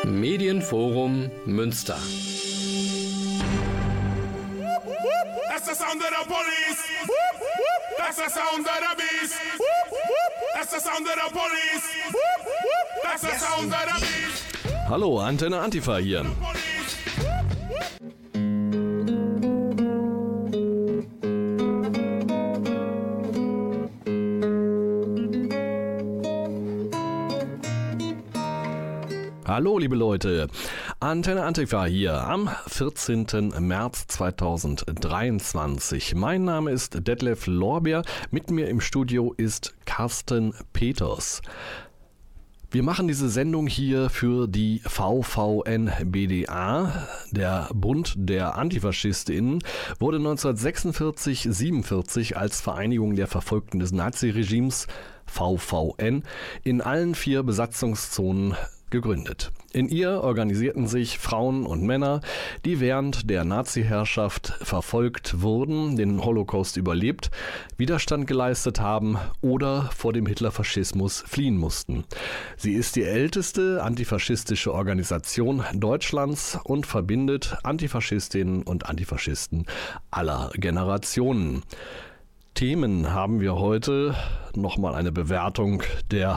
Medienforum Münster. That's the sound of the police. That's the sound of the beast. That's the sound of the police. That's the sound of the beast. Hallo, Antenne Antifa hier. Hallo liebe Leute, Antenne Antifa hier am 14. März 2023. Mein Name ist Detlef Lorbeer, mit mir im Studio ist Carsten Peters. Wir machen diese Sendung hier für die VVN-BDA. Der Bund der Antifaschistinnen wurde 1946-47 als Vereinigung der Verfolgten des Naziregimes VVN in allen 4 Besatzungszonen gegründet. In ihr organisierten sich Frauen und Männer, die während der Nazi-Herrschaft verfolgt wurden, den Holocaust überlebt, Widerstand geleistet haben oder vor dem Hitlerfaschismus fliehen mussten. Sie ist die älteste antifaschistische Organisation Deutschlands und verbindet Antifaschistinnen und Antifaschisten aller Generationen. Themen haben wir heute. Nochmal eine Bewertung der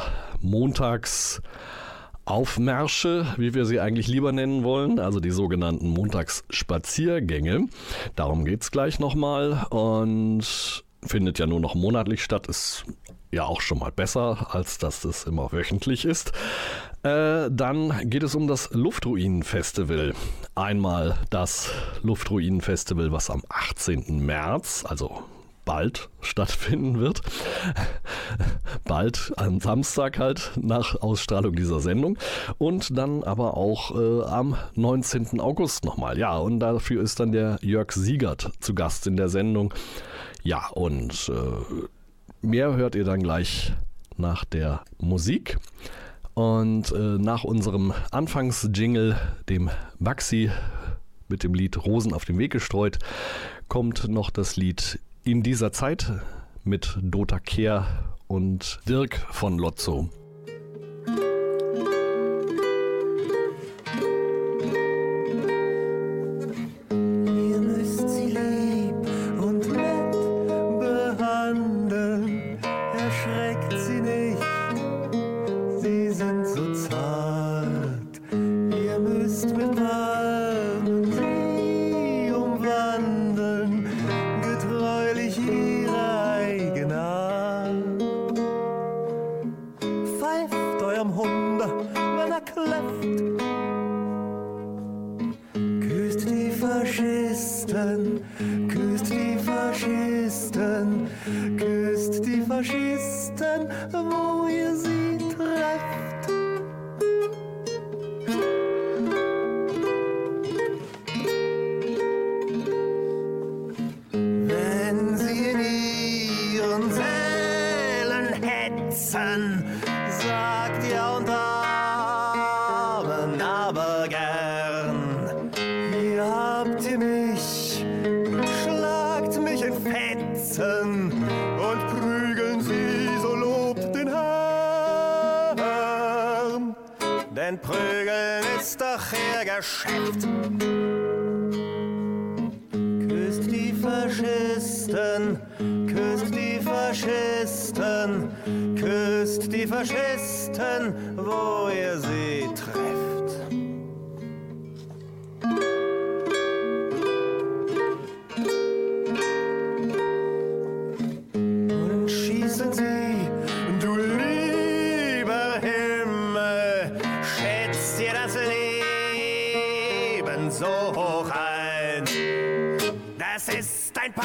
Montagsaufmärsche, wie wir sie eigentlich lieber nennen wollen, also die sogenannten Montagsspaziergänge. Darum geht es gleich nochmal und findet ja nur noch monatlich statt, ist ja auch schon mal besser, als dass es immer wöchentlich ist. Dann geht es um das Luftruinen-Festival. Einmal das Luftruinen-Festival, was am 18. März, also bald stattfinden wird. Bald am Samstag halt nach Ausstrahlung dieser Sendung und dann aber auch am 19. August nochmal. Ja, und dafür ist dann der Jörg Siegert zu Gast in der Sendung. Ja, und mehr hört ihr dann gleich nach der Musik. Und nach unserem Anfangsjingle, dem Baxi mit dem Lied Rosen auf dem Weg gestreut, kommt noch das Lied In dieser Zeit mit Dota Kehr und Dirk von Lotzo. Ihr müsst sie lieb und nett behandeln, erschreckt sie nicht, sie sind so zart. Ihr müsst mit Warmen sie umwandeln, getreulich ihre eigene Art. Pfeift eurem Hunde, wenn er kläfft. Küsst die Faschisten, küsst die Faschisten, küsst die Faschisten, wo ihr sie trefft. Wenn sie in ihren Sälen hetzen, sagt ihr und Amen, aber gern. Hier habt ihr mich, schlagt mich in Fetzen und prügeln sie, so lobt den Herrn. Denn Prügeln ist doch ihr Geschäft. Küsst die Faschisten, küsst die Faschisten, küsst die Faschisten, wo ihr sie trefft. Und schießen sie, du lieber Himmel, schätzt ihr das Leben so hoch ein? Das ist ein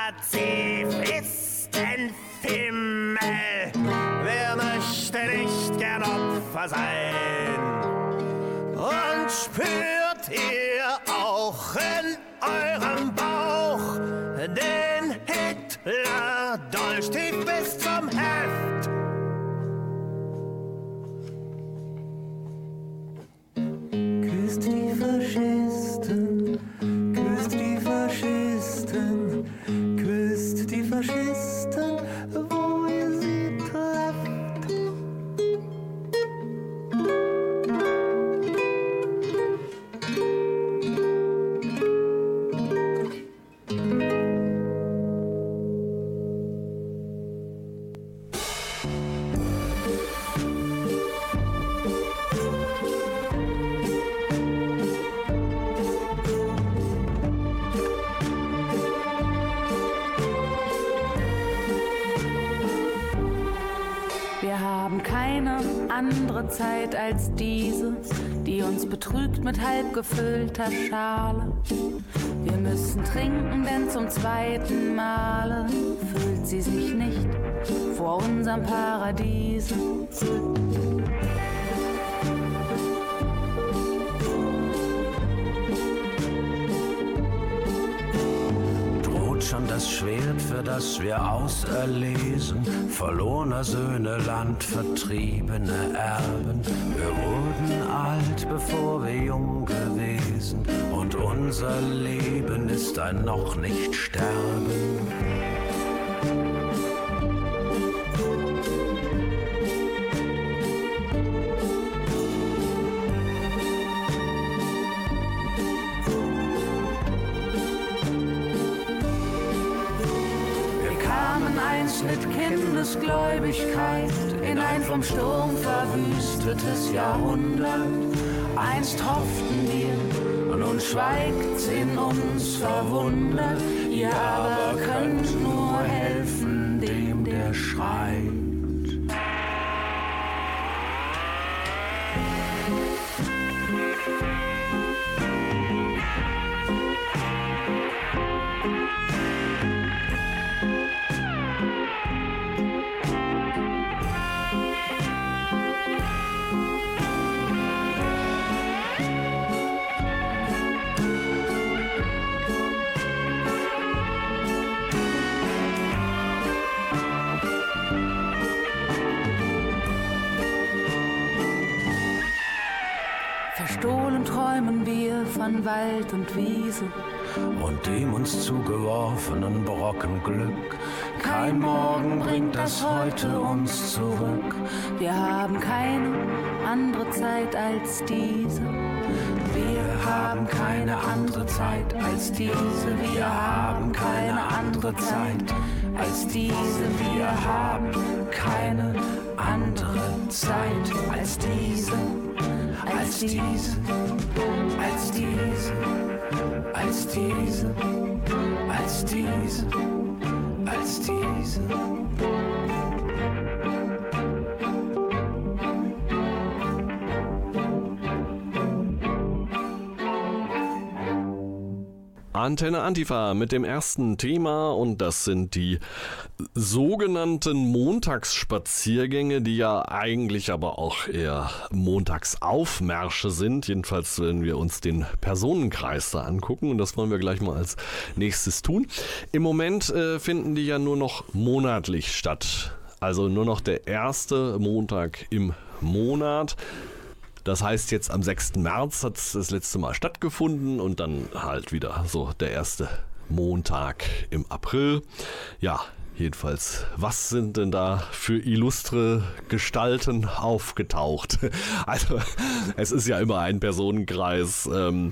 Pazifistenfimmel. Wer möchte nicht gern Opfer sein? Und spürt ihr auch in eurem Bauch den Hitler-Dolch tief bis zum Heft? Küsst die Faschisten, küsst die Faschisten, küsst die Faschisten, wo ihr sie trefft. andere Zeit als diese, die uns betrügt mit halb gefüllter Schale. Wir müssen trinken, denn zum zweiten Male fühlt sie sich nicht vor unserem Paradiese. Schon das Schwert, für das wir auserlesen, verlorener Söhne, Land, vertriebene Erben. Wir wurden alt, bevor wir jung gewesen, und unser Leben ist ein noch nicht sterben. Mit Kindesgläubigkeit in ein vom Sturm verwüstetes Jahrhundert. Einst hofften wir, und nun schweigt's in uns verwundert. Ihr aber könnt nur helfen, dem der schreit. Verstohlen träumen wir von Wald und Wiese und dem uns zugeworfenen Brocken Glück. Kein Morgen bringt das Heute uns zurück. Wir haben keine andere Zeit als diese. Wir haben keine andere Zeit als diese. Wir haben keine andere Zeit als diese. Wir haben keine andere Zeit als diese. Als diese, als diese, als diese, als diese, als diese. Antenne Antifa mit dem ersten Thema, und das sind die sogenannten Montagsspaziergänge, die ja eigentlich aber auch eher Montagsaufmärsche sind, jedenfalls wenn wir uns den Personenkreis da angucken, und das wollen wir gleich mal als nächstes tun. Im Moment finden die ja nur noch monatlich statt, also nur noch der erste Montag im Monat. Das heißt, jetzt am 6. März hat es das letzte Mal stattgefunden und dann halt wieder so der erste Montag im April. Ja, jedenfalls, was sind denn da für illustre Gestalten aufgetaucht? Also, es ist ja immer ein Personenkreis,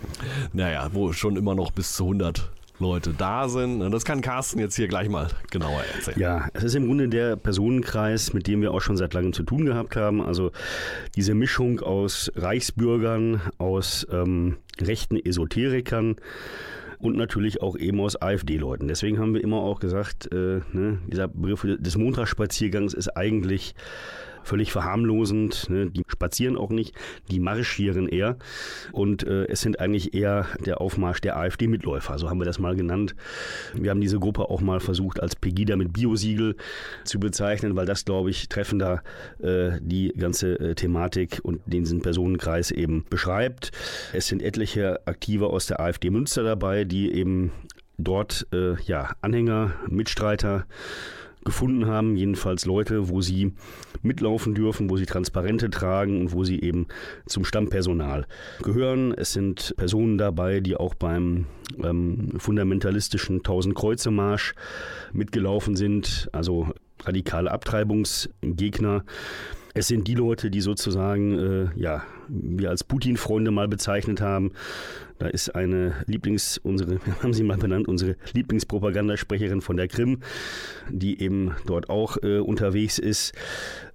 wo schon immer noch bis zu 100 Leute da sind. Das kann Carsten jetzt hier gleich mal genauer erzählen. Ja, es ist im Grunde der Personenkreis, mit dem wir auch schon seit langem zu tun gehabt haben. Also diese Mischung aus Reichsbürgern, aus rechten Esoterikern und natürlich auch eben aus AfD-Leuten. Deswegen haben wir immer auch gesagt, dieser Begriff des Montagsspaziergangs ist eigentlich völlig verharmlosend. Ne? Die spazieren auch nicht, die marschieren eher. Und es sind eigentlich eher der Aufmarsch der AfD-Mitläufer, so haben wir das mal genannt. Wir haben diese Gruppe auch mal versucht, als Pegida mit Biosiegel zu bezeichnen, weil das, glaube ich, treffender die ganze Thematik und diesen Personenkreis eben beschreibt. Es sind etliche Aktive aus der AfD Münster dabei, die eben dort Anhänger, Mitstreiter gefunden haben, jedenfalls Leute, wo sie mitlaufen dürfen, wo sie Transparente tragen und wo sie eben zum Stammpersonal gehören. Es sind Personen dabei, die auch beim fundamentalistischen 1000-Kreuze-Marsch mitgelaufen sind, also radikale Abtreibungsgegner. Es sind die Leute, die sozusagen, wir als Putin-Freunde mal bezeichnet haben. Da ist wir haben sie mal benannt, unsere Lieblingspropagandasprecherin von der Krim, die eben dort auch unterwegs ist.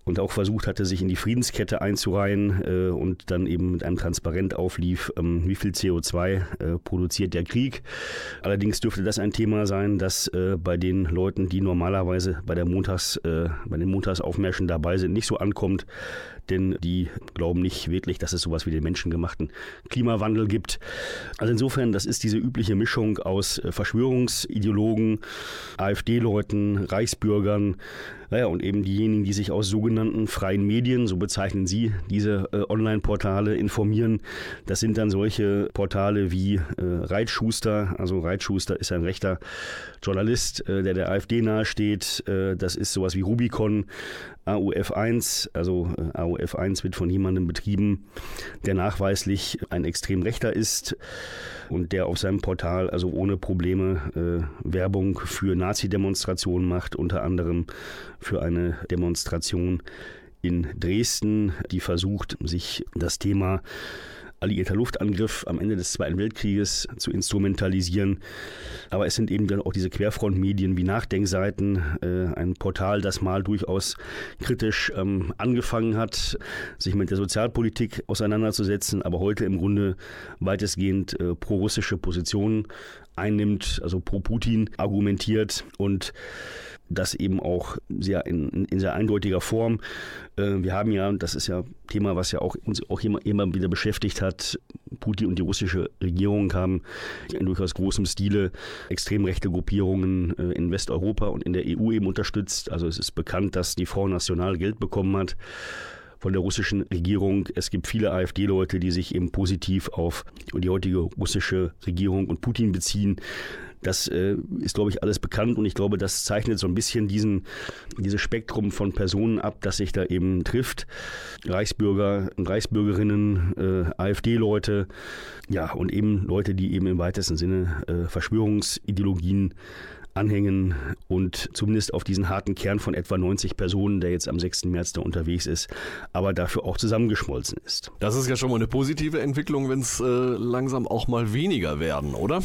und auch versucht hatte, sich in die Friedenskette einzureihen und dann eben mit einem Transparent auflief, wie viel CO2 produziert der Krieg. Allerdings dürfte das ein Thema sein, das bei den Leuten, die normalerweise bei den Montagsaufmärschen dabei sind, nicht so ankommt, denn die glauben nicht wirklich, dass es sowas wie den menschengemachten Klimawandel gibt. Also insofern, das ist diese übliche Mischung aus Verschwörungsideologen, AfD-Leuten, Reichsbürgern, naja, und eben diejenigen, die sich aus sogenannten freien Medien, so bezeichnen sie diese Online-Portale, informieren. Das sind dann solche Portale wie Reitschuster. Also Reitschuster ist ein rechter Journalist, der AfD nahesteht. Das ist sowas wie Rubicon, AUF1. Also AUF1 wird von jemandem betrieben, der nachweislich ein extrem Rechter ist und der auf seinem Portal also ohne Probleme Werbung für Nazi-Demonstrationen macht, unter anderem für eine Demonstration in Dresden, die versucht, sich das Thema alliierter Luftangriff am Ende des Zweiten Weltkrieges zu instrumentalisieren. Aber es sind eben dann auch diese Querfrontmedien wie Nachdenkseiten, ein Portal, das mal durchaus kritisch angefangen hat, sich mit der Sozialpolitik auseinanderzusetzen, aber heute im Grunde weitestgehend pro-russische Positionen einnimmt, also pro Putin argumentiert und das eben auch sehr in sehr eindeutiger Form. Wir haben ja, das ist ja ein Thema, was ja auch uns auch immer wieder beschäftigt hat, Putin und die russische Regierung haben in durchaus großem Stile extrem rechte Gruppierungen in Westeuropa und in der EU eben unterstützt. Also es ist bekannt, dass die Front National Geld bekommen hat von der russischen Regierung. Es gibt viele AfD-Leute, die sich eben positiv auf die heutige russische Regierung und Putin beziehen. Das ist, glaube ich, alles bekannt und ich glaube, das zeichnet so ein bisschen dieses Spektrum von Personen ab, das sich da eben trifft. Reichsbürger und Reichsbürgerinnen, AfD-Leute, ja, und eben Leute, die eben im weitesten Sinne Verschwörungsideologien anhängen und zumindest auf diesen harten Kern von etwa 90 Personen, der jetzt am 6. März da unterwegs ist, aber dafür auch zusammengeschmolzen ist. Das ist ja schon mal eine positive Entwicklung, wenn es langsam auch mal weniger werden, oder?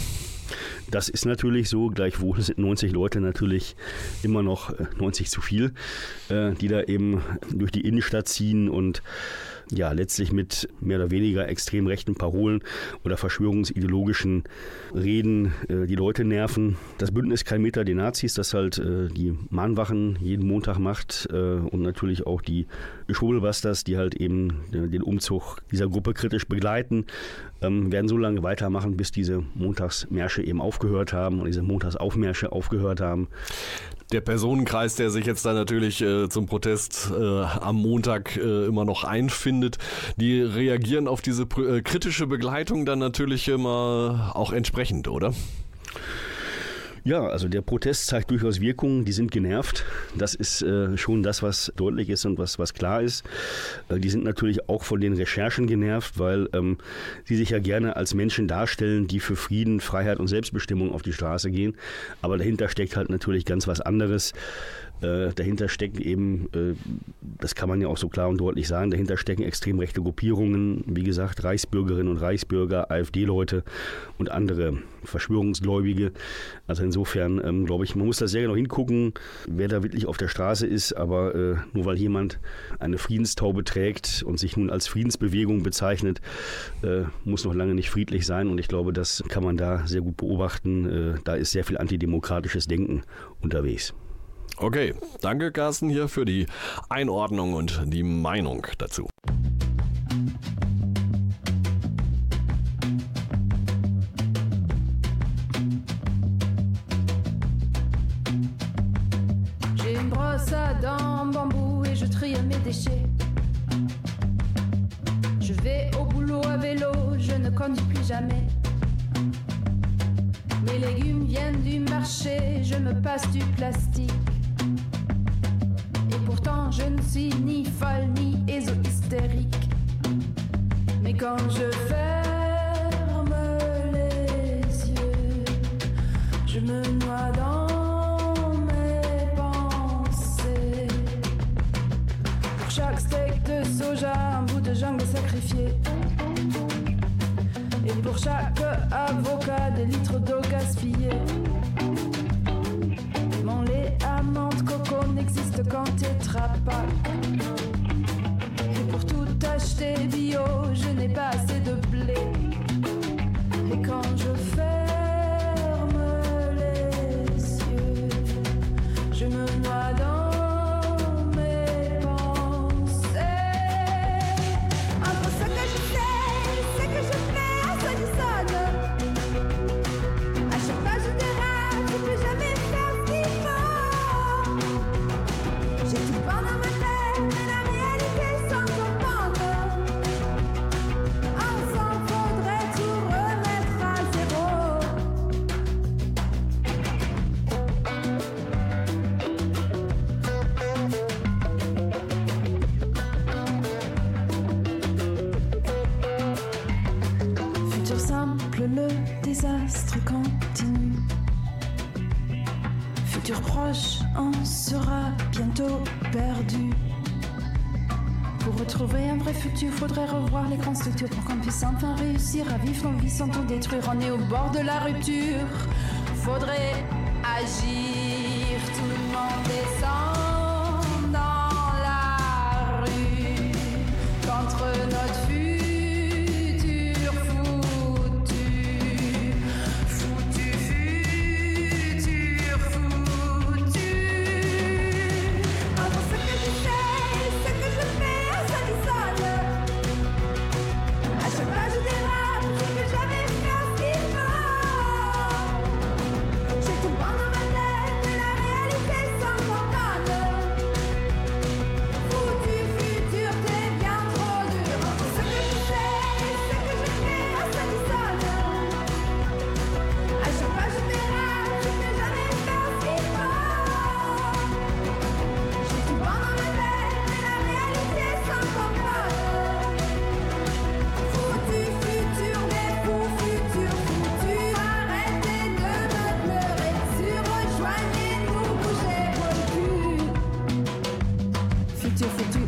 Das ist natürlich so, gleichwohl sind 90 Leute natürlich immer noch 90 zu viel, die da eben durch die Innenstadt ziehen und ja, letztlich mit mehr oder weniger extrem rechten Parolen oder verschwörungsideologischen Reden die Leute nerven. Das Bündnis Kein Meter den Nazis, das halt die Mahnwachen jeden Montag macht und natürlich auch die Schwurbelbusters, die halt eben den Umzug dieser Gruppe kritisch begleiten, werden so lange weitermachen, bis diese Montagsmärsche eben aufgehört haben und diese Montagsaufmärsche aufgehört haben. Der Personenkreis, der sich jetzt da natürlich zum Protest am Montag immer noch einfindet, die reagieren auf diese kritische Begleitung dann natürlich immer auch entsprechend, oder? Ja, also der Protest zeigt durchaus Wirkung, die sind genervt. Das ist schon das, was deutlich ist und was klar ist. Die sind natürlich auch von den Recherchen genervt, weil sie sich ja gerne als Menschen darstellen, die für Frieden, Freiheit und Selbstbestimmung auf die Straße gehen. Aber dahinter steckt halt natürlich ganz was anderes. Dahinter stecken eben, das kann man ja auch so klar und deutlich sagen, dahinter stecken extrem rechte Gruppierungen, wie gesagt, Reichsbürgerinnen und Reichsbürger, AfD-Leute und andere Verschwörungsgläubige. Also insofern glaube ich, man muss da sehr genau hingucken, wer da wirklich auf der Straße ist, aber nur weil jemand eine Friedenstaube trägt und sich nun als Friedensbewegung bezeichnet, muss noch lange nicht friedlich sein und ich glaube, das kann man da sehr gut beobachten. Da ist sehr viel antidemokratisches Denken unterwegs. Okay, danke Carsten hier für die Einordnung und die Meinung dazu. J'ai une brosse à dents en bambou et je trie mes déchets. Je vais au boulot à vélo, je ne conduis plus jamais. Mes légumes viennent du marché, je me passe du plastique. Et pourtant je ne suis ni folle ni éso-hystérique. Mais quand je ferme les yeux, je me noie dans mes pensées. Pour chaque steak de soja, un bout de jungle sacrifié. Et pour chaque avocat, des litres d'eau gaspillés. Mon lait, amande, coco, n'existe qu'en tétrapack. Et pour tout acheter bio, je n'ai pas assez de blé. Et quand je ferme les yeux, je me noie dans mes pensées. Entre ce que je sais, ce que je fais, ça dissonne. À chaque pas je dérape, je peux jamais faire ce qu'il faut. J'ai tout le vent dans ma tête, mais la réalité s'en comprendre. Ensemble faudrait tout remettre à zéro. Futur simple, le désastre continue. Futur proche, on sera bientôt perdu. Pour retrouver un vrai futur, faudrait revoir les grandes structures pour qu'on puisse enfin réussir à vivre nos vies sans tout détruire. On est au bord de la rupture, faudrait agir. Tout le monde descend dans la rue contre notre futur foutu. Foutu, futur foutu. Entre ce que je sais, ce que je fais, ça dissonne. À chaque pas je dérape, je peux jamais faire ce qu'il faut. J'ai tout le vent dans ma tête, mais la réalité s'en condamne. Foutu futur, t'es bien trop dur. Entre ce que je sais, ce que je fais, ça dissonne. À chaque pas je dérape, je peux jamais faire ce qu'il faut. J'ai tout le vent dans ma tête, mais la réalité s'en condamne. Foutu futur, des fous futur foutu. Arrêtez de me pleurer dessus, rejoignez-nous, bougez vos culs. Futur foutu.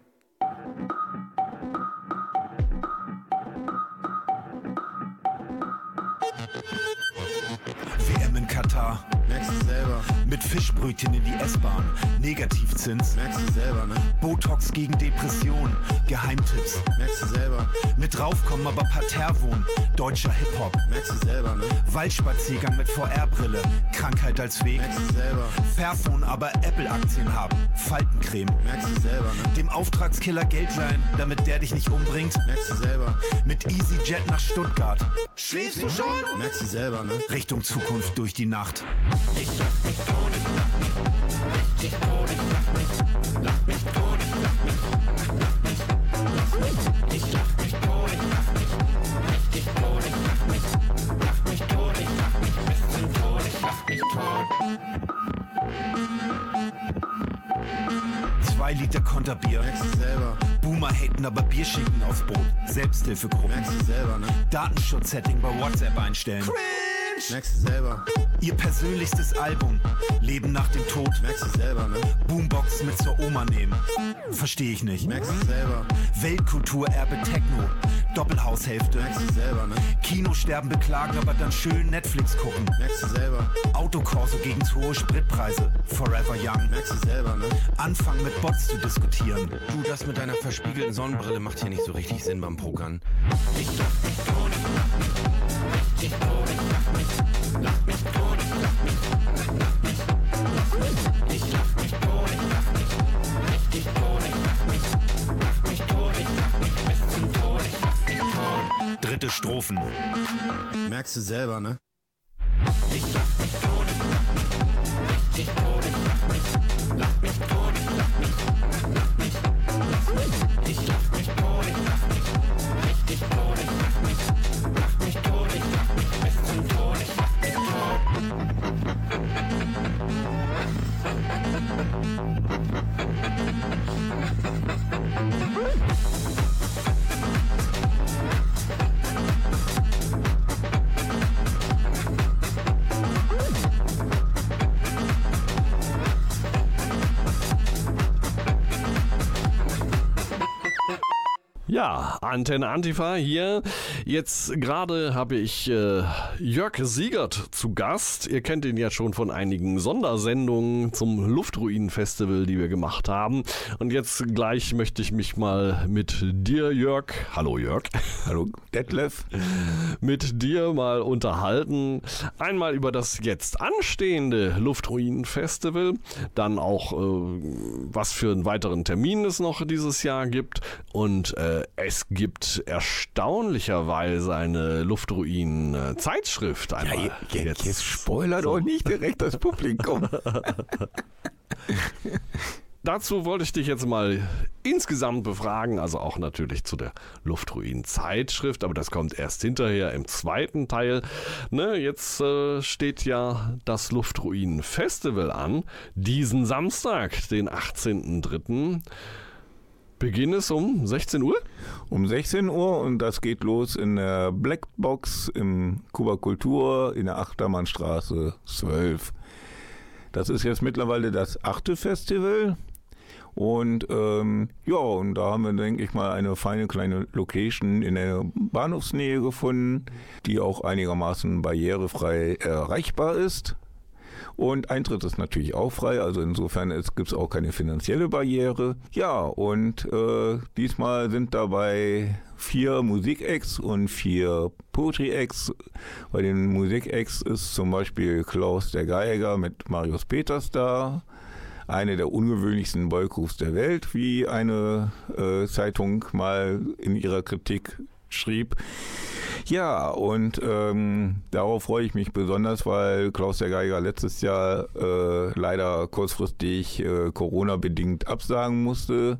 WM in Katar. Merkst du selber, Mit Fischbrötchen in die S-Bahn. Negativzins. merkst du selber, ne? Botox gegen Depression. Geheimtipps. Merkst du selber, Mit draufkommen, aber parterre wohnen. Deutscher Hip-Hop. merkst du selber, ne? Waldspaziergang mit VR-Brille. Krankheit als Weg. Merkst du selber, Fairphone, aber Apple-Aktien haben. Faltencreme. merkst du selber, ne? Dem Auftragskiller Geld leihen, damit der dich nicht umbringt. Merkst du selber, Mit EasyJet nach Stuttgart. Schläfst du schon? merkst du selber, ne? Richtung Zukunft durch die Nacht. Zwei Liter Konterbier. Merkst du selber, Boomer haten, aber Bier schicken aufs Boot. Selbsthilfegruppen. merkst du selber, ne? Datenschutz-Setting bei WhatsApp einstellen. Merkst du selber, Ihr persönlichstes Album. Leben nach dem Tod. merkst du selber, ne? Boombox mit zur Oma nehmen. Versteh ich nicht. Merkst du selber, Weltkulturerbe Techno. Doppelhaushälfte. merkst du selber, ne? Kinosterben beklagen, aber dann schön Netflix gucken. Merkst du selber, Autokorso gegen zu hohe Spritpreise. Forever Young. merkst du selber, ne? Anfangen mit Bots zu diskutieren. Du, das mit deiner verspiegelten Sonnenbrille macht hier nicht so richtig Sinn beim Pokern. Dritte Strophen. Merkst du selber, ne? Ja, Antenne Antifa hier. Jetzt gerade habe ich Jörg Siegert zu Gast. Ihr kennt ihn ja schon von einigen Sondersendungen zum Luftruinen-Festival, die wir gemacht haben. Und jetzt gleich möchte ich mich mal mit dir, Jörg, hallo Jörg. Hallo Detlef. Mit dir mal unterhalten. Einmal über das jetzt anstehende Luftruinen-Festival, dann auch was für einen weiteren Termin es noch dieses Jahr gibt. Und es gibt erstaunlicherweise eine Luftruinen-Zeitschrift. Ja, jetzt spoilert doch nicht direkt das Publikum. Dazu wollte ich dich jetzt mal insgesamt befragen, also auch natürlich zu der Luftruinen-Zeitschrift, aber das kommt erst hinterher im zweiten Teil. Ne, jetzt steht ja das Luftruinen-Festival an, diesen Samstag, den 18.03. Beginn ist um 16 Uhr? Um 16 Uhr und das geht los in der Blackbox im Kuba Kultur in der Achtermannstraße 12. Das ist jetzt mittlerweile das 8. Festival und und da haben wir, denke ich mal, eine feine kleine Location in der Bahnhofsnähe gefunden, die auch einigermaßen barrierefrei erreichbar ist. Und Eintritt ist natürlich auch frei, also insofern gibt es auch keine finanzielle Barriere. Ja, und diesmal sind dabei 4 Musik-Acts und 4 Poetry-Acts. Bei den Musik-Acts ist zum Beispiel Klaus der Geiger mit Marius Peters da. Eine der ungewöhnlichsten Boygroups der Welt, wie eine Zeitung mal in ihrer Kritik schrieb. Ja, und darauf freue ich mich besonders, weil Klaus der Geiger letztes Jahr leider kurzfristig Corona-bedingt absagen musste.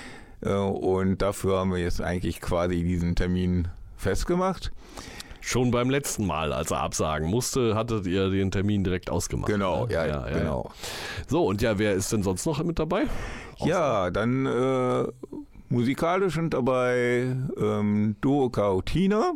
Und dafür haben wir jetzt eigentlich quasi diesen Termin festgemacht. Schon beim letzten Mal, als er absagen musste, hattet ihr den Termin direkt ausgemacht. Genau, ne? ja, genau. So, und ja, wer ist denn sonst noch mit dabei? Ja, dann musikalisch sind dabei Duo Kautina,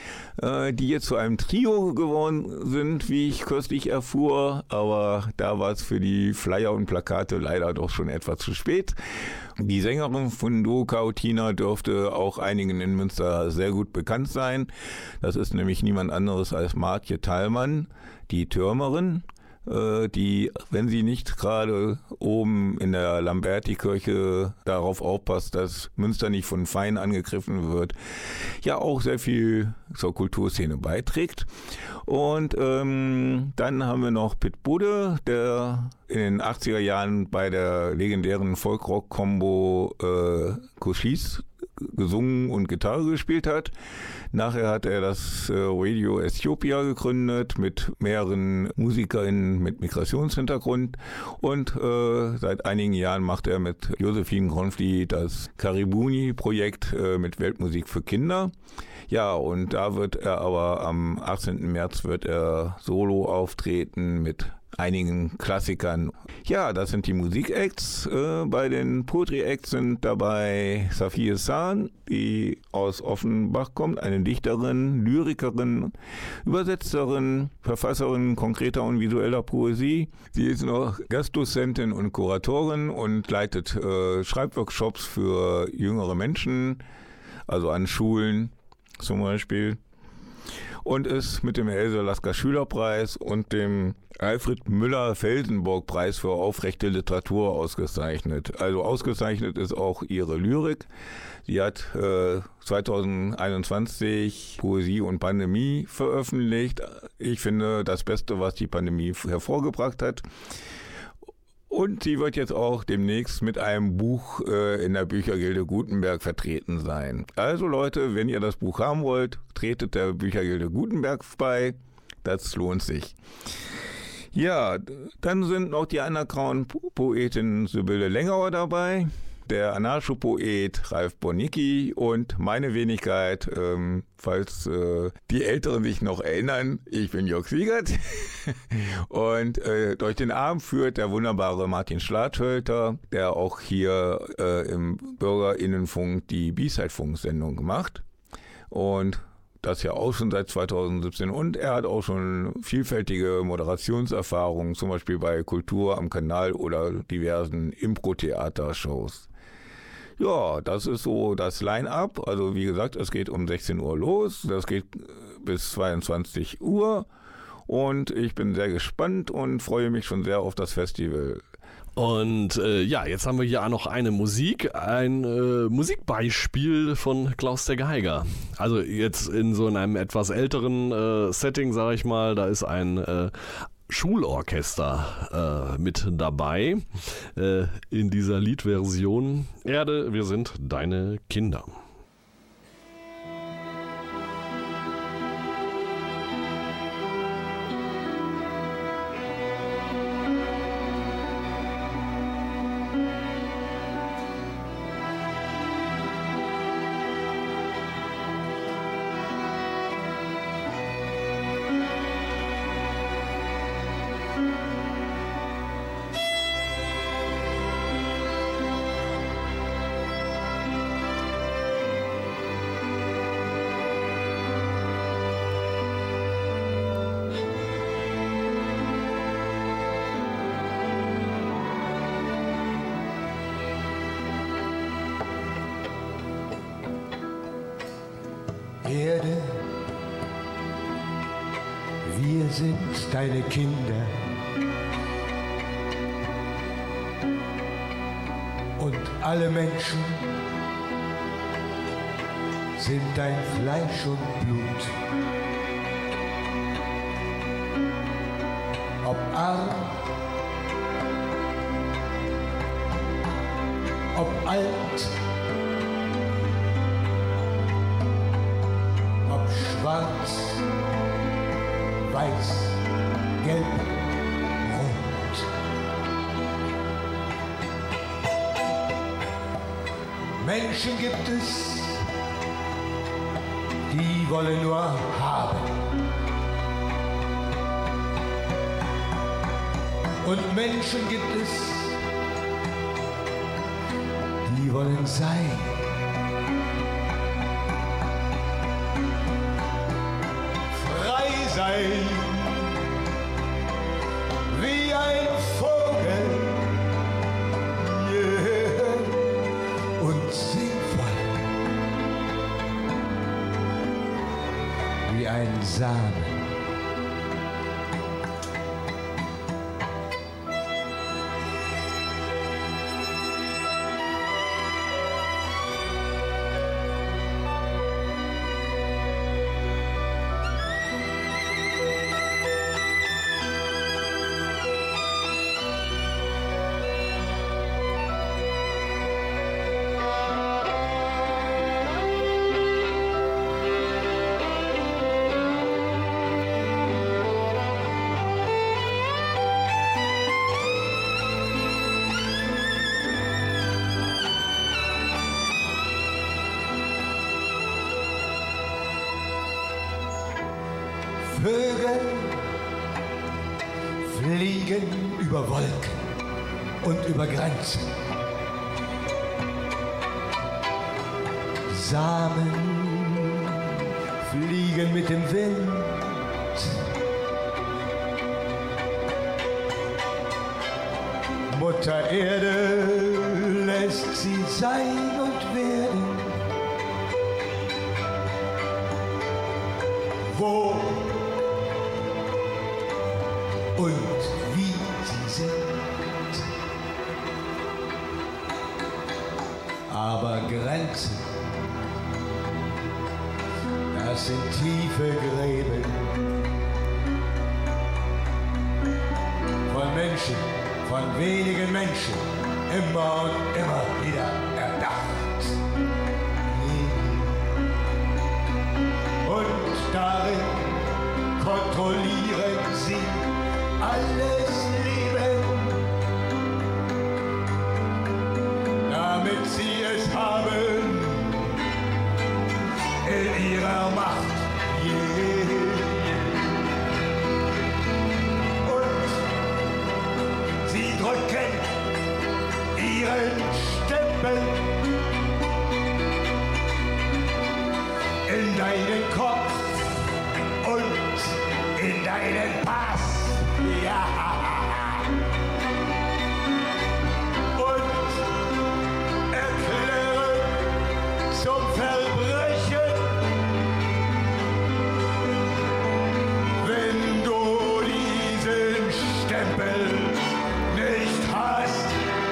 die jetzt zu einem Trio geworden sind, wie ich kürzlich erfuhr, aber da war es für die Flyer und Plakate leider doch schon etwas zu spät. Die Sängerin von Duo Kautina dürfte auch einigen in Münster sehr gut bekannt sein. Das ist nämlich niemand anderes als Martje Thallmann, die Türmerin, die, wenn sie nicht gerade oben in der Lamberti-Kirche darauf aufpasst, dass Münster nicht von Feinden angegriffen wird, ja auch sehr viel zur Kulturszene beiträgt. Und dann haben wir noch Pit Bude, der in den 80er Jahren bei der legendären Folk-Rock-Kombo Cochise gesungen und Gitarre gespielt hat. Nachher hat er das Radio Ethiopia gegründet mit mehreren MusikerInnen mit Migrationshintergrund und seit einigen Jahren macht er mit Josephine Konfli das Karibuni-Projekt mit Weltmusik für Kinder. Ja, und da wird er aber am 18. März wird er solo auftreten mit einigen Klassikern. Ja, das sind die Musik-Acts. Bei den Poetry-Acts sind dabei Safiye Sahn, die aus Offenbach kommt, eine Dichterin, Lyrikerin, Übersetzerin, Verfasserin konkreter und visueller Poesie. Sie ist noch Gastdozentin und Kuratorin und leitet Schreibworkshops für jüngere Menschen, also an Schulen zum Beispiel. Und ist mit dem Else-Lasker-Schülerpreis und dem Alfred Müller-Felsenburg-Preis für aufrechte Literatur ausgezeichnet. Also ausgezeichnet ist auch ihre Lyrik. Sie hat 2021 Poesie und Pandemie veröffentlicht. Ich finde das Beste, was die Pandemie hervorgebracht hat. Und sie wird jetzt auch demnächst mit einem Buch in der Büchergilde Gutenberg vertreten sein. Also Leute, wenn ihr das Buch haben wollt, tretet der Büchergilde Gutenberg bei. Das lohnt sich. Ja, dann sind noch die Underground-Poetin Sibylle Lengauer dabei, der Anarcho-Poet Ralf Bonicki und meine Wenigkeit, falls die Älteren sich noch erinnern, ich bin Jörg Siegert. Und durch den Abend führt der wunderbare Martin Schlathölter, der auch hier im BürgerInnenfunk die B-Side-Funk-Sendung macht. Und das ja auch schon seit 2017. Und er hat auch schon vielfältige Moderationserfahrungen, zum Beispiel bei Kultur am Kanal oder diversen Impro-Theater-Shows. Ja, das ist so das Line-Up. Also wie gesagt, es geht um 16 Uhr los. Das geht bis 22 Uhr. Und ich bin sehr gespannt und freue mich schon sehr auf das Festival. Und jetzt haben wir hier auch noch ein Musikbeispiel von Klaus der Geiger. Also jetzt in so einem etwas älteren Setting, sage ich mal, da ist ein Schulorchester mit dabei in dieser Liedversion. Erde, wir sind deine Kinder. Erde, wir sind deine Kinder und alle Menschen sind dein Fleisch und Blut. Ob arm, ob alt, schwarz, weiß, gelb, rot. Menschen gibt es, die wollen nur haben. Und Menschen gibt es, die wollen sein. Sein, wie ein Vogel, yeah, und sinnvoll, wie ein Samen. Vögel fliegen über Wolken und über Grenzen. Samen fliegen mit dem Wind. Mutter Erde lässt sie sein und werden. Wo und wie sie sind. Aber Grenzen, das sind tiefe Gräben von Menschen, von wenigen Menschen, immer und immer wieder erdacht. Und darin kontrollieren sie alles Leben, damit sie es haben in ihrer Macht. Und sie drücken ihren Stempel in deinen Kopf und in deinen Pass. Ja. Und erklären zum Verbrechen. Wenn du diesen Stempel nicht hast,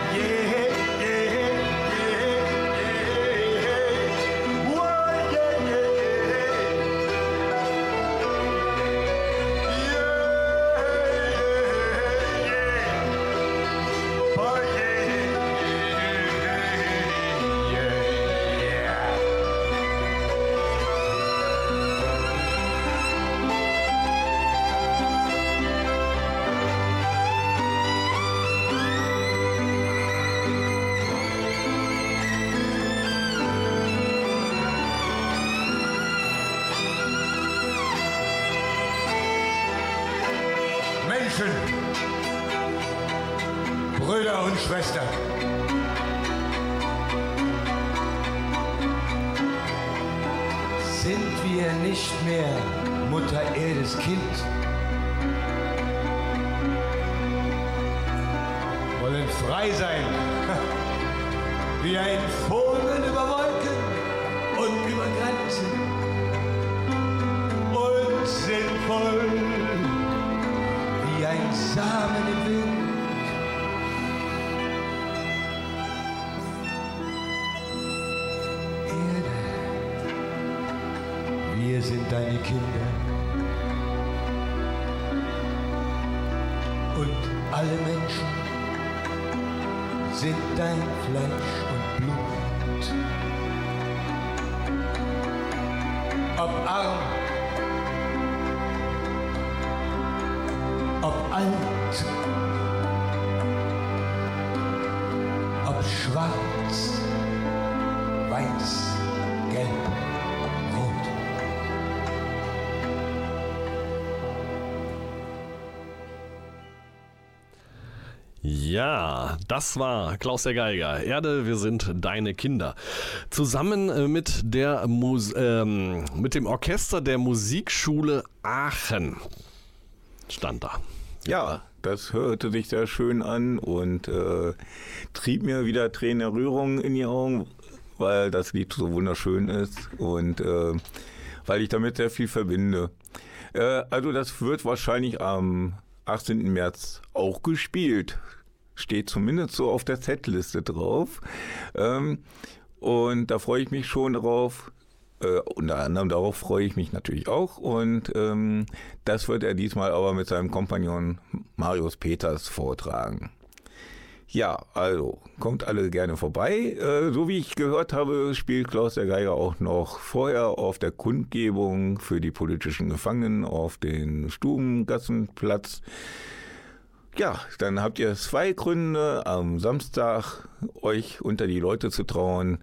Menschen, Brüder und Schwestern, sind wir nicht mehr Mutter Erdes Kind? Wollen frei sein, wie ein Vogel über Wolken und über Grenzen und sinnvoll wie ein Samen im Wind. Erde, wir sind deine Kinder und alle Menschen sind dein Fleisch und Blut. Ob arm, ob alt, ob schwarz, weiß, gelb, rot. Ja, das war Klaus der Geiger. Erde, wir sind deine Kinder. Zusammen mit mit dem Orchester der Musikschule Aachen stand da. Ja, das hörte sich sehr schön an und trieb mir wieder Tränen der Rührung in die Augen, weil das Lied so wunderschön ist und weil ich damit sehr viel verbinde. Also das wird wahrscheinlich am 18. März auch gespielt. Steht zumindest so auf der Setliste drauf. Und da freue ich mich schon drauf. Unter anderem darauf freue ich mich natürlich auch. Und das wird er diesmal aber mit seinem Kompagnon Marius Peters vortragen. Ja, also kommt alle gerne vorbei. So wie ich gehört habe, spielt Klaus der Geiger auch noch vorher auf der Kundgebung für die politischen Gefangenen auf den Stubengassenplatz. Ja, dann habt ihr 2 Gründe, am Samstag euch unter die Leute zu trauen.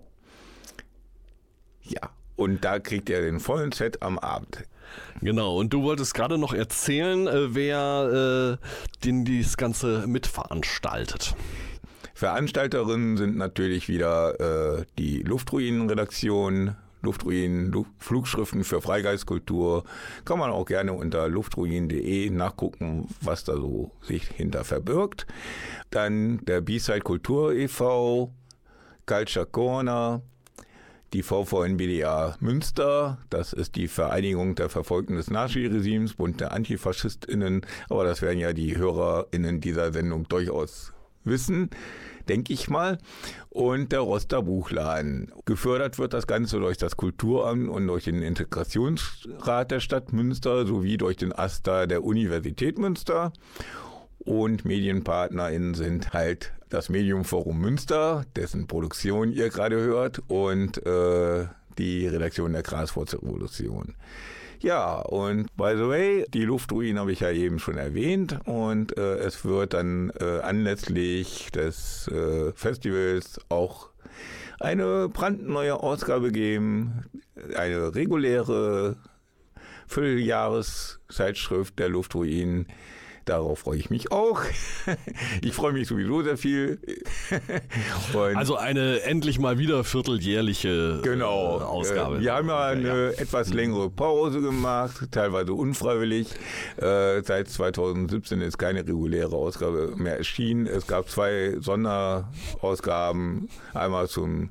Ja, und da kriegt ihr den vollen Set am Abend. Genau, und du wolltest gerade noch erzählen, wer das Ganze mitveranstaltet. Veranstalterinnen sind natürlich wieder die Luftruinen-Redaktion, Luftruinen, Flugschriften für Freigeistkultur. Kann man auch gerne unter luftruinen.de nachgucken, was da so sich hinter verbirgt. Dann der B-Side Kultur e.V., Culture Corner, die VVN-BDA Münster, das ist die Vereinigung der Verfolgten des Nazi-Regimes, Bund der AntifaschistInnen, aber das werden ja die HörerInnen dieser Sendung durchaus wissen, denke ich mal. Und der Roster Buchladen. Gefördert wird das Ganze durch das Kulturamt und durch den Integrationsrat der Stadt Münster sowie durch den AStA der Universität Münster. Und MedienpartnerInnen sind halt das Mediumforum Münster, dessen Produktion ihr gerade hört, und die Redaktion der Graswurzelrevolution. Ja, und by the way, die Luftruinen habe ich ja eben schon erwähnt und es wird dann anlässlich des Festivals auch eine brandneue Ausgabe geben, eine reguläre Vierteljahreszeitschrift der Luftruinen. Darauf freue ich mich auch. Ich freue mich sowieso sehr viel. Also eine endlich mal wieder vierteljährliche Ausgabe. Wir haben ja eine etwas längere Pause gemacht, teilweise unfreiwillig. Seit 2017 ist keine reguläre Ausgabe mehr erschienen. Es gab 2 Sonderausgaben. Einmal zum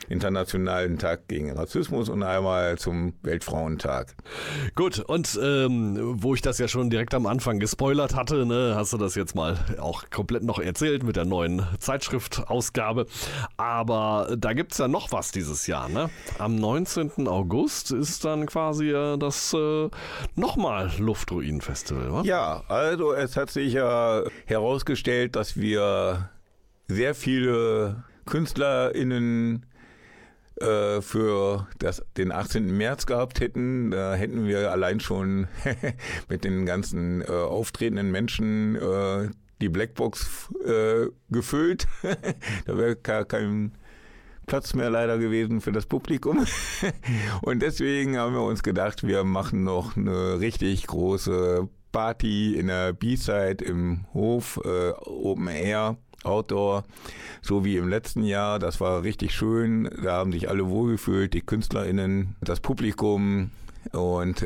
Internationalen Tag gegen Rassismus und einmal zum Weltfrauentag. Gut, und wo ich das ja schon direkt am Anfang gespoilert hatte, ne, hast du das jetzt mal auch komplett noch erzählt mit der neuen Zeitschriftausgabe. Aber da gibt es ja noch was dieses Jahr, ne? Am 19. August ist dann quasi das nochmal Luftruinen-Festival, wa? Ja, also es hat sich ja herausgestellt, dass wir sehr viele KünstlerInnen für den 18. März gehabt hätten. Da hätten wir allein schon mit den ganzen auftretenden Menschen die Blackbox gefüllt. Da wäre kein Platz mehr leider gewesen für das Publikum. Und deswegen haben wir uns gedacht, wir machen noch eine richtig große Party in der B-Side im Hof, Open Air, Outdoor, so wie im letzten Jahr. Das war richtig schön. Da haben sich alle wohlgefühlt, die KünstlerInnen, das Publikum und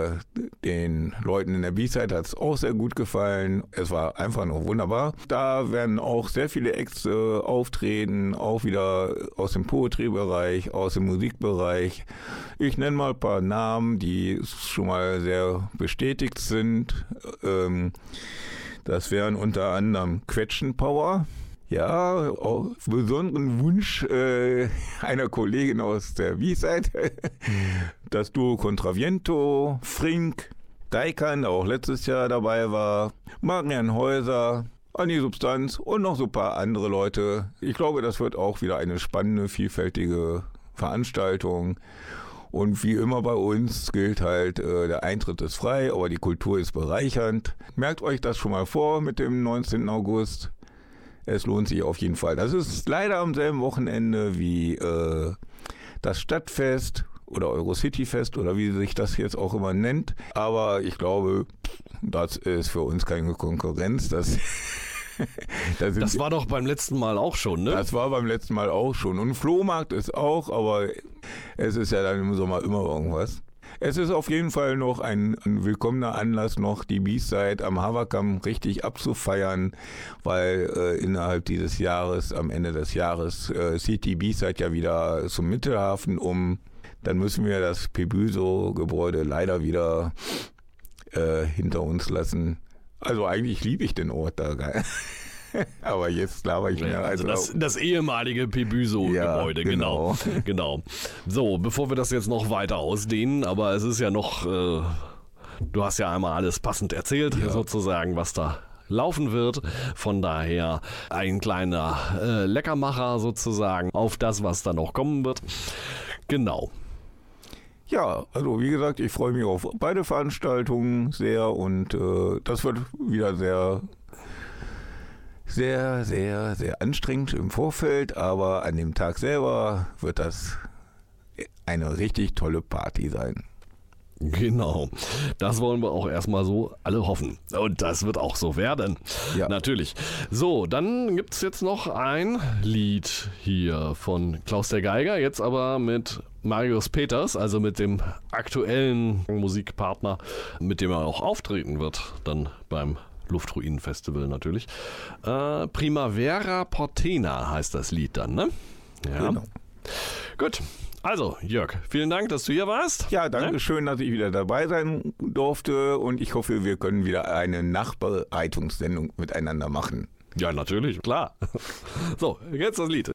den Leuten in der B-Side hat es auch sehr gut gefallen. Es war einfach noch wunderbar. Da werden auch sehr viele Acts auftreten, auch wieder aus dem Poetry-Bereich, aus dem Musikbereich. Ich nenne mal ein paar Namen, die schon mal sehr bestätigt sind. Das wären unter anderem Quetschen Power. Ja, auf besonderen Wunsch einer Kollegin aus der B-Side. Das Duo Contraviento, Frink, Daikan, der auch letztes Jahr dabei war, Marian Häuser, Anni Substanz und noch so ein paar andere Leute. Ich glaube, das wird auch wieder eine spannende, vielfältige Veranstaltung. Und wie immer bei uns gilt halt, der Eintritt ist frei, aber die Kultur ist bereichernd. Merkt euch das schon mal vor mit dem 19. August. Es lohnt sich auf jeden Fall. Das ist leider am selben Wochenende wie das Stadtfest oder Eurocity-Fest oder wie sich das jetzt auch immer nennt. Aber ich glaube, das ist für uns keine Konkurrenz. Das war doch beim letzten Mal auch schon, ne? Das war beim letzten Mal auch schon. Und Flohmarkt ist auch, aber es ist ja dann im Sommer immer irgendwas. Es ist auf jeden Fall noch ein willkommener Anlass, noch die B-Side am Haverkamm richtig abzufeiern, weil innerhalb dieses Jahres, am Ende des Jahres, zieht die B-Side ja wieder zum Mittelhafen um. Dann müssen wir das Pebüso-Gebäude leider wieder hinter uns lassen. Also eigentlich liebe ich den Ort da, geil. Aber jetzt laber ich mir. Also das ehemalige Pebüso-Gebäude, ja, genau. So, bevor wir das jetzt noch weiter ausdehnen, aber es ist ja noch, du hast ja einmal alles passend erzählt, sozusagen, was da laufen wird. Von daher ein kleiner Leckermacher sozusagen auf das, was da noch kommen wird. Genau. Ja, also wie gesagt, ich freue mich auf beide Veranstaltungen sehr und das wird wieder sehr, sehr, sehr anstrengend im Vorfeld, aber an dem Tag selber wird das eine richtig tolle Party sein. Genau, das wollen wir auch erstmal so alle hoffen. Und das wird auch so werden. Ja. Natürlich. So, dann gibt es jetzt noch ein Lied hier von Klaus der Geiger, jetzt aber mit Marius Peters, also mit dem aktuellen Musikpartner, mit dem er auch auftreten wird, dann beim Luftruinen-Festival natürlich. Primavera Portena heißt das Lied dann, ne? Ja. Genau. Gut. Also, Jörg, vielen Dank, dass du hier warst. Ja, danke schön, dass ich wieder dabei sein durfte und ich hoffe, wir können wieder eine Nachbereitungssendung miteinander machen. Ja, natürlich, klar. So, jetzt das Lied.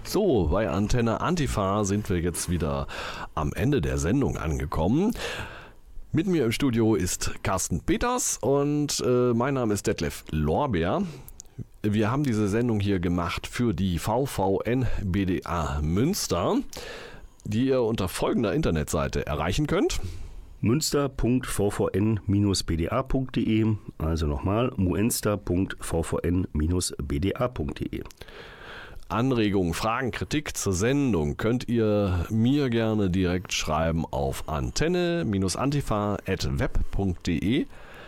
So, bei Antenne Antifa sind wir jetzt wieder am Ende der Sendung angekommen. Mit mir im Studio ist Carsten Peters und mein Name ist Detlef Lorbeer. Wir haben diese Sendung hier gemacht für die VVN BDA Münster, die ihr unter folgender Internetseite erreichen könnt. münster.vvn-bda.de, also nochmal muenster.vvn-bda.de. Anregungen, Fragen, Kritik zur Sendung könnt ihr mir gerne direkt schreiben auf antenne-antifa@web.de,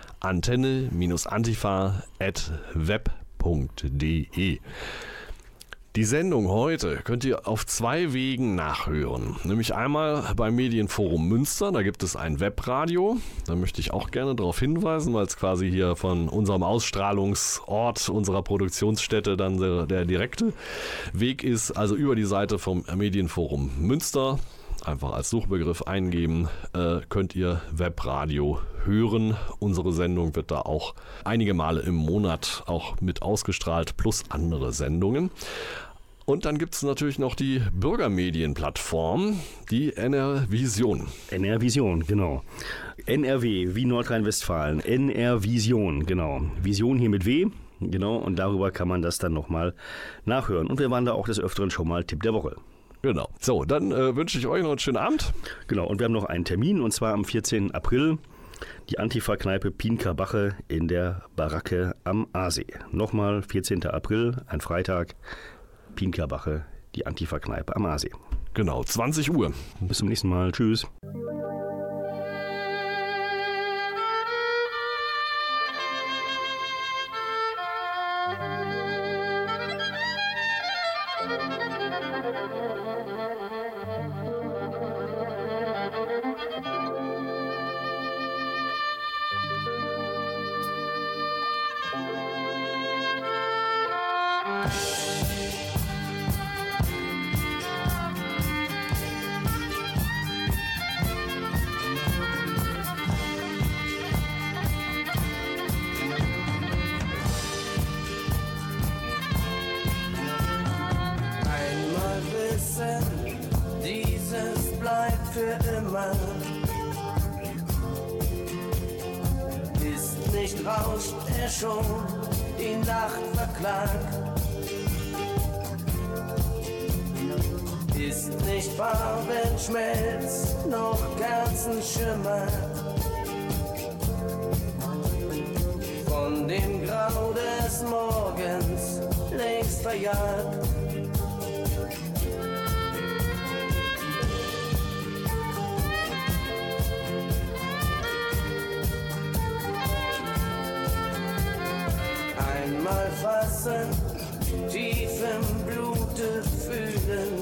antenne-antifa@web.de. Die Sendung heute könnt ihr auf 2 Wegen nachhören. Nämlich einmal beim Medienforum Münster, da gibt es ein Webradio. Da möchte ich auch gerne darauf hinweisen, weil es quasi hier von unserem Ausstrahlungsort, unserer Produktionsstätte dann der direkte Weg ist. Also über die Seite vom Medienforum Münster, einfach als Suchbegriff eingeben, könnt ihr Webradio hören. Unsere Sendung wird da auch einige Male im Monat auch mit ausgestrahlt, plus andere Sendungen. Und dann gibt es natürlich noch die Bürgermedienplattform, die NR-Vision. NR-Vision, genau. NRW, wie Nordrhein-Westfalen. NR-Vision, genau. Vision hier mit W, genau. Und darüber kann man das dann nochmal nachhören. Und wir waren da auch des Öfteren schon mal Tipp der Woche. Genau. So, dann wünsche ich euch noch einen schönen Abend. Genau, und wir haben noch einen Termin, und zwar am 14. April. Die Antifa-Kneipe Pienker-Bache in der Baracke am Aasee. Nochmal 14. April, ein Freitag, Pienker-Bache, die Antifa-Kneipe am Aasee. Genau, 20 Uhr. Bis zum nächsten Mal. Tschüss. Dieses bleibt für immer. Ist nicht rauscht er schon die Nacht verklagt. Ist nicht Farbenschmelz noch Kerzenschimmer. Von dem Grau des Morgens längst verjagt. Einmal fassen, tief im Blute fühlen.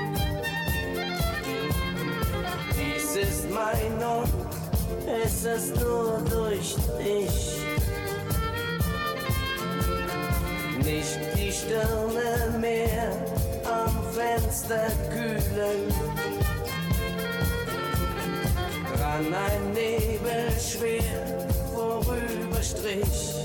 Dies ist mein und es ist nur durch dich. Nicht die Stirne mehr am Fenster kühlen. Ran ein Nebel schwer vorüberstrich.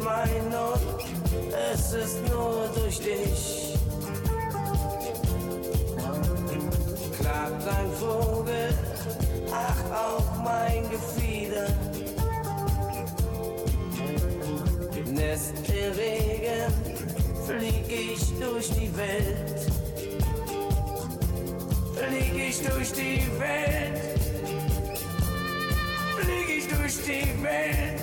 mein und es ist nur durch dich. Klagt ein Vogel, ach auch mein Gefieder. Nässt der Regen, flieg ich durch die Welt. Flieg ich durch die Welt. Flieg ich durch die Welt.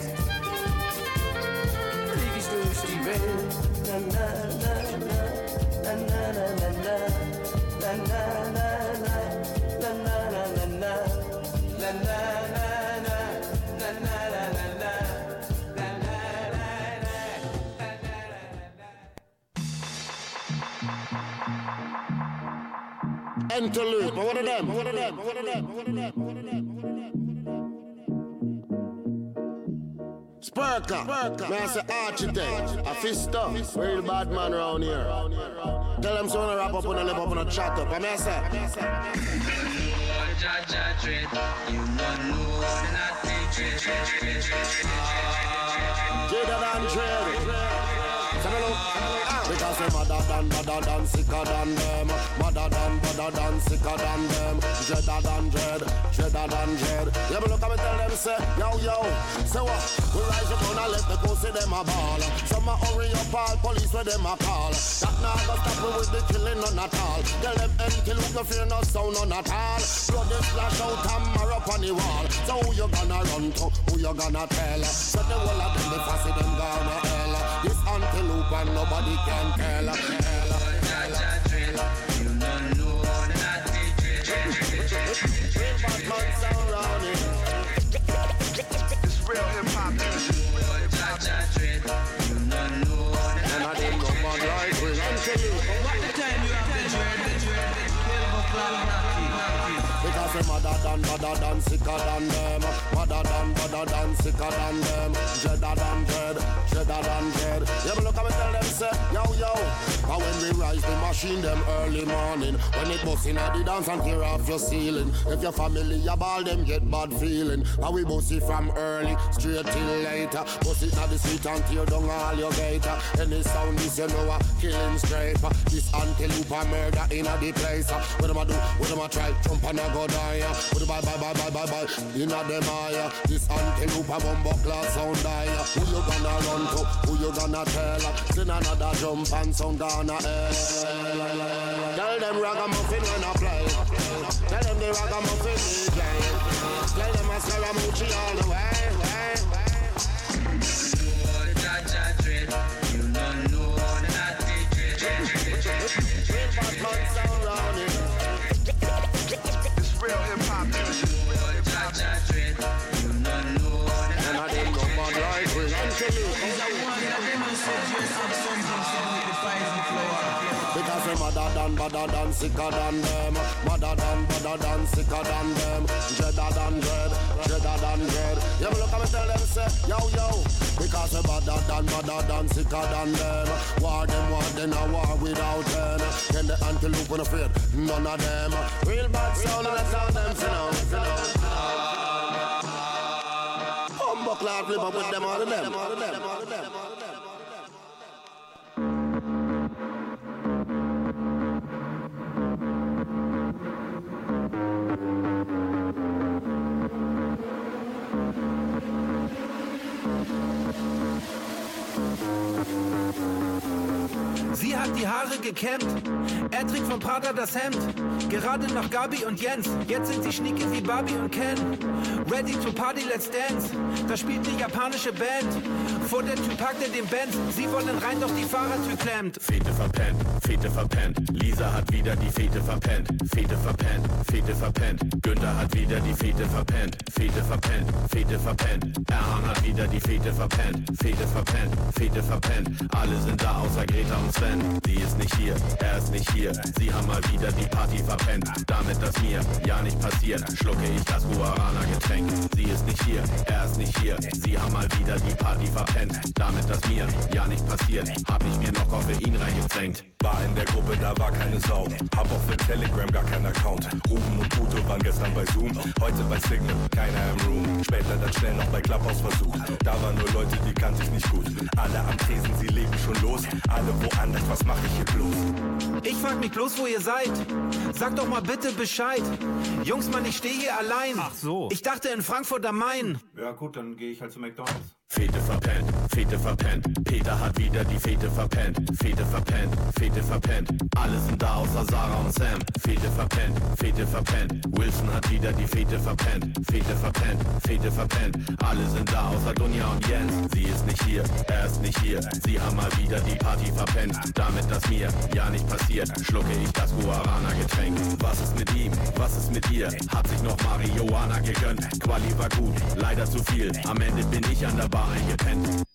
Flieg ich durch die Welt. Na na na na na na na na na na na na na na na na na Interlude, but what of them? Spurka, me I say architect, a fister, real bad man around here. Tell them so when I wrap up on the lip up on a chat up, and me I say you because they madder than, sicker than them. Madder than, sicker than them. Dreader than dread. Yeah, but look at me tell them, say, yo. Say what? We rise up and let the go see them a ball. Some a hurry up all police where them a call. That now go stop me with the killing none at all. Tell them empty look no fear no sound none at all. Blood is splash out and mark up on the wall. So who you gonna run to? Who you gonna tell? So the whole of them, the fussy them gonna hell. This antelope and nobody can tell. You don't know that bad man sound round it. It's real hip-hop music. You don't know that. And I didn't go on right with antelope. What the time you have the dread, because they madder than, sicker than them. Madder than, sicker than them. Dreader than dread. Yeah, but look at me tell them, say, yo. And when we rise the machine them early morning, when it bust in at the dance and tear off your ceiling. If your family a ball, them get bad feeling. And we bust it from early, straight till later. Bust it at the street and tear down all your gator. Any sound this you know a killing straight. This antelope a murder in a the place. What them a do? What them a try? Jump and a go die. What bye. In a them eye. This antelope a bumbo class sound die. Who you gonna run to? Who you gonna tell? Send another jump and sound gonna air. Tell them ragamuffin when I play. Tell them the ragamuffin DJ. Tell them I Scaramucci all the way. You don't know that real bad man sound round it. It's real hip-hop music. You don't know that. And I didn't go bad right with because they madder than, sicker than them. Madder than, sicker than them. Dreader than dread. Yeah, but look at me tell them, say, yo. Because they madder than, sicker than them. War them a war without end. Then the antelope when afraid, none of them. Real bad sound and that's how them sit down. Humble cloud flip up with them, all of them. Sie hat die Haare gekämmt, er trägt vom Prada das Hemd. Gerade nach Gabi und Jens, jetzt sind sie schnieke wie Barbie und Ken. Ready to party, let's dance, da spielt eine japanische Band. Vor der Tür parkt er den Benz, sie wollen rein, doch die Fahrertür klemmt. Fete verpennt, Lisa hat wieder die Fete verpennt. Fete verpennt, Günther hat wieder die Fete verpennt. Fete verpennt, Erhan hat wieder die Fete verpennt. Fete verpennt, alle sind da außer Greta und Sven. Sie ist nicht hier, er ist nicht hier, sie haben mal wieder die Party verpennt. Damit das mir ja nicht passiert, schlucke ich das Guarana-Getränk. Sie ist nicht hier, er ist nicht hier, sie haben mal wieder die Party verpennt. Damit das mir ja nicht passiert, hab ich mir noch Koffein reingezwängt. War in der Gruppe, da war keine Sau. Hab auf der Telegram gar keinen Account. Ruben und Puto waren gestern bei Zoom, heute bei Signal, keiner im Room. Später dann schnell noch bei Clubhouse versucht. Da waren nur Leute, die kannte ich nicht gut. Alle am Tresen, sie legen schon los. Alle woanders, was mach ich hier bloß? Ich frag mich bloß, wo ihr seid. Sag doch mal bitte Bescheid. Jungs, Mann, ich stehe hier allein. Ach so. Ich dachte in Frankfurt am Main. Ja gut, dann gehe ich halt zu McDonald's. Fete verpennt, Fete verpennt. Peter hat wieder die Fete verpennt. Fete verpennt, Fete verpennt. Alle sind da außer Sarah und Sam. Fete verpennt, Fete verpennt. Wilson hat wieder die Fete verpennt. Fete verpennt, Fete verpennt. Alle sind da außer Dunja und Jens. Sie ist nicht hier, er ist nicht hier. Sie haben mal wieder die Party verpennt. Damit das mir ja nicht passiert, schlucke ich das Guarana-Getränk. Was ist mit ihm? Was ist mit ihr? Hat sich noch Marihuana gegönnt. Quali war gut, leider zu viel. Am Ende bin ich an der Bar eingepennt.